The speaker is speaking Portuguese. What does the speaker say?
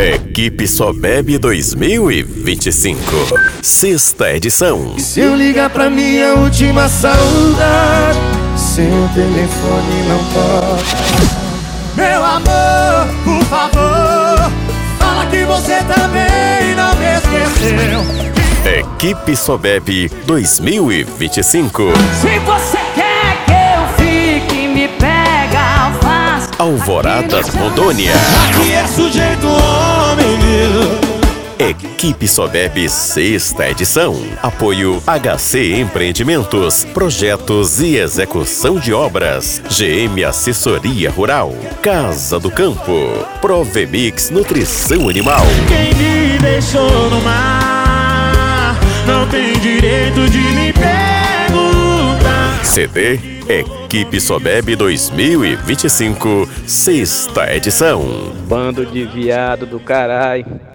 Equipe Só Bebe 2025, sexta edição. E se eu ligar pra minha última saudade, seu telefone não toca. Meu amor, por favor, fala que você também não me esqueceu. Equipe Só Bebe 2025. Se você quer que eu fique, me pega, faz. Alvorada, Rondônia. Aqui é sujeito homem mesmo. Equipe Só Bebe, sexta edição. Apoio HC Empreendimentos, projetos e execução de obras. GM Assessoria Rural, Casa do Campo, Provemix Nutrição Animal. Quem me deixou no mar não tem direito de me perguntar. CD Equipe Só Bebe 2025, sexta edição. Bando de viado do caralho.